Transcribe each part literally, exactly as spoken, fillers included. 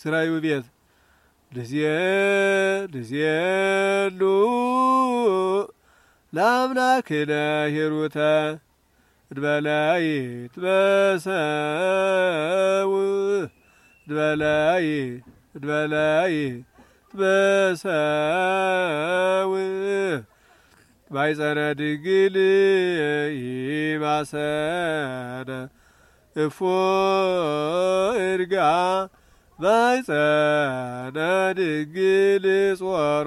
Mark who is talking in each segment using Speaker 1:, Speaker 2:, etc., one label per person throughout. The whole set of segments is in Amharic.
Speaker 1: ስራዩ ቤት ልዝየ ልዝየሉ ለአምላክነ ሂሩተ ድበላይ ትበሰው ድበላይ ድበላይ ትበሰው ባይጸነ ድንግል ይማሰነ እፎ እርጋ ባይጸነ ድንግል ጾሮ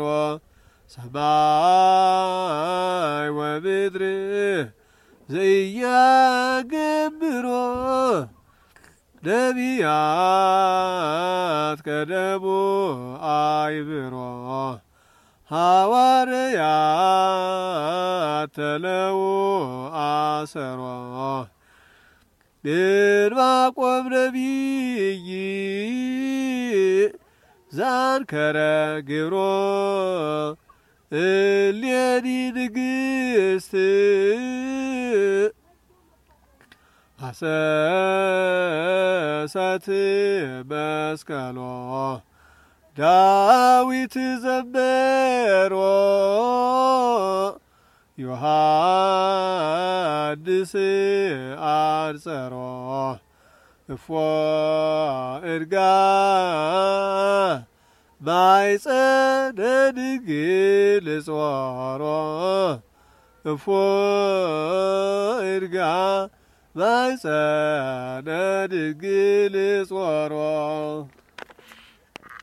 Speaker 1: ሰማይ ወምድር ዘኢያገብሮ ነቢያት ቀደሙ አይብሮ ሐዋርያት ተለው አሰሮ ዕንባቆም ነቢይ ዛንከረ ግብሮ እሌኒ ንግሥት አሰሰት መስቀሎ ዳዊት ዘመሮ ዮሐንስ አንጸሮ እፎ እርጋ ባይጸነ ድንግል ጾሮ እፎ እርጋ ባይጸነ ድንግል ጾሮ